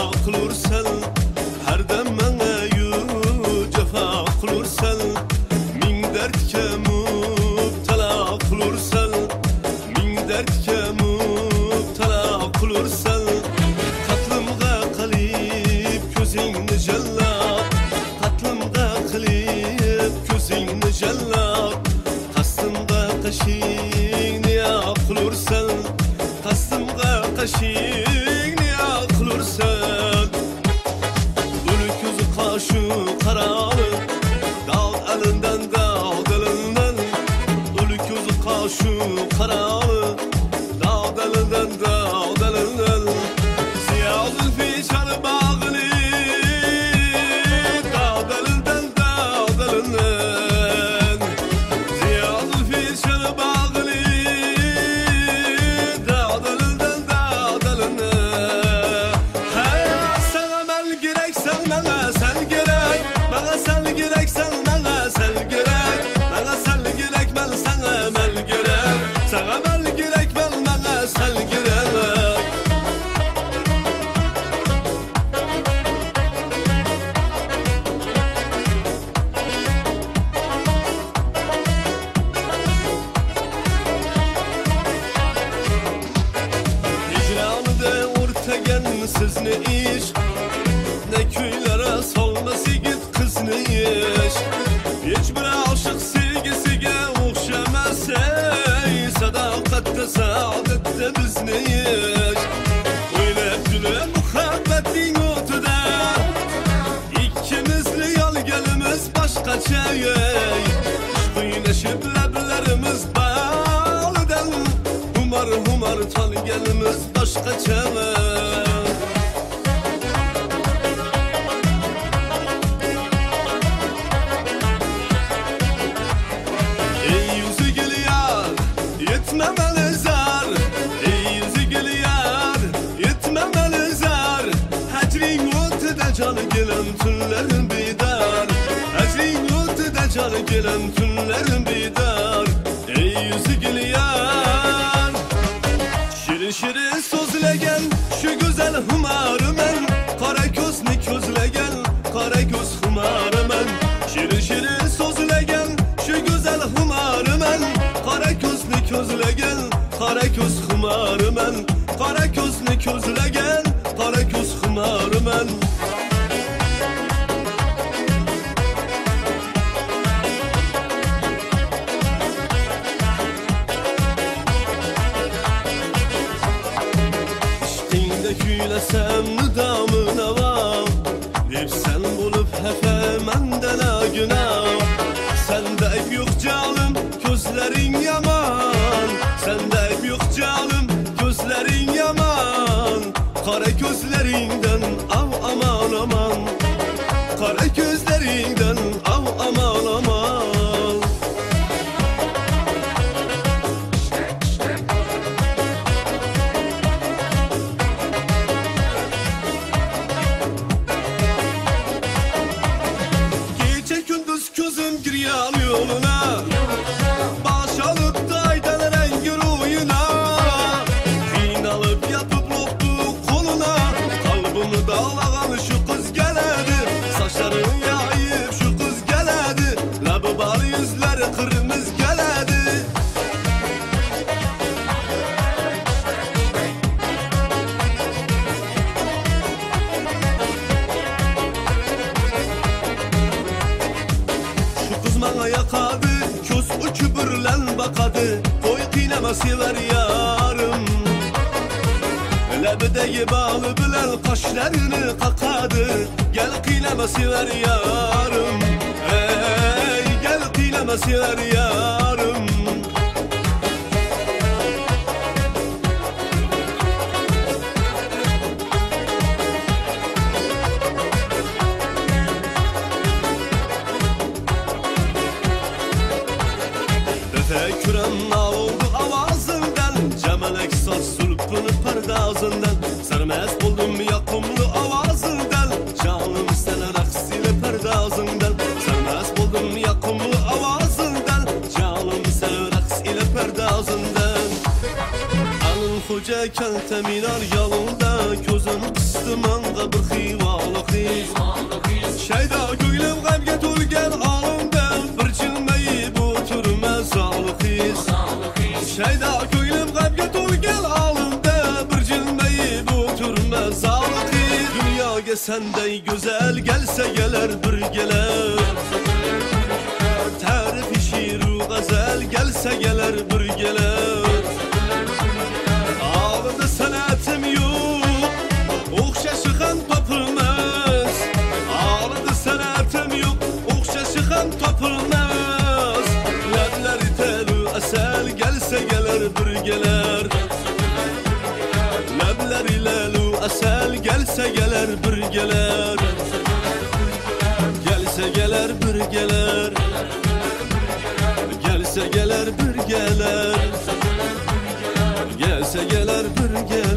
qilursan, hardam menga cefa qilursan, ming dardga mubtala qilursan, ming dardga mubtala qilursan, qatlimga qilib ko'zingni jallab, qatlimga qilib ko'zingni jallab, qasdimga qashingni qilursan, qasdimga qashingni qilursan. Ulu ko'zi qoshi qaralı, dağ elinden dağ elinden, ulu ko'zi qoshi qaralı, dağ elinden dağ elinden, siyah zülfi çalı bağını, dağ elinden dağ elinden, siyah zülfi çalı bağını, dağ elinden dağ elinden. Hey, sana ben gerek, sen bana sen gerek, bana sen gerek, sen bana sen gerek, bana sen gerek, ben sana ben gerek, sana ben gerek, ben bana sen gerek. Hicranıda ortagan sizni iş, ne köylere salması git kızını iş. Hiçbir aşık sevgisiga o'xshamas, sadaqatda saadetda bizni ish. O'ylab kulib muhabbatning o'tida, ikkimizli yolganimiz boshqacha. O'ynashib lablarimiz balidan, humar humar tolganimiz boshqacha. Ey yüzü gül yar, yetmemeli zar. Ey yüzü gül yar, yetmemeli zar. Hecrin o'tida canı gelen tünlerin bidar, hecrin o'tida canı gelen tünlerin bidar. Ey yüzü gül yar, şirin şirin sözlegen şu güzel humarı men, kara gözlü közlegen, kara göz humarı men. Şirin şirin sözlegen şu güzel humarı men, kara gözlü közlegen, kara göz humarı men, kara gözlü közlegen, kara göz humarı men. İştingde küylesem nidamına var, dep sen bulup hefe mendela günah. Sende ayıp yok canım, gözlerin yaman, sende ayıp yok canım, gözlerin yaman. Kara gözlerinden av aman aman, kara gözlerinden av aman aman. Gece gündüz gözüm giryan yoluna, baş alıp da aydalar engin oyuna. Fin alıp yapıp loptu koluna, kalbimi dağlagan şu kız geledi. Saçlarını yayıp şu kız geledi, labı bal yüzleri kırmızı geledi. Şu kız bana yakadı, göz uçu bürlen bakadı. Koy kıynama sever yarım, lebedegi bağlı bilen kaşlarını kakadı. Gel kıynama sever yarım, ey gel kıynama sever yarım. Tefekkürem oldu avazından, cemelek saç sülpünü perdazından. Sermez buldum yakımlı avazından, canım sana raks ile perdazından. Sermez buldum yakımlı avazından, canım sana raks ile perdazından. Alın hoca kente minar yalında, göz Ağzını kıstım anga bir xivalı xiz Şeyda köylüm qəmgə tolgən alımdan Bir cilməyib oturmaz sağlı xiz Şeyda köylüm qəmgə tolgən alımdan Bir cilməyib oturmaz sağlı xiz Dünya səndəy gözəl gəlsə gələr bir gələr Tərif-i şiru qəzəl gəlsə gələr bir gələr Ağında sənətim yox, oxşa çıxan tapılmaz Ağında sənətim yox, oxşa çıxan tapılmaz Ləbləri təlu əsəl gəlsə gələr bir gələr Ləbləri ləlu əsəl gəlsə gələr bir gələr Gəlsə gələr bir gələr Gəlsə gələr bir gələr Gəlsə gələr bir gələr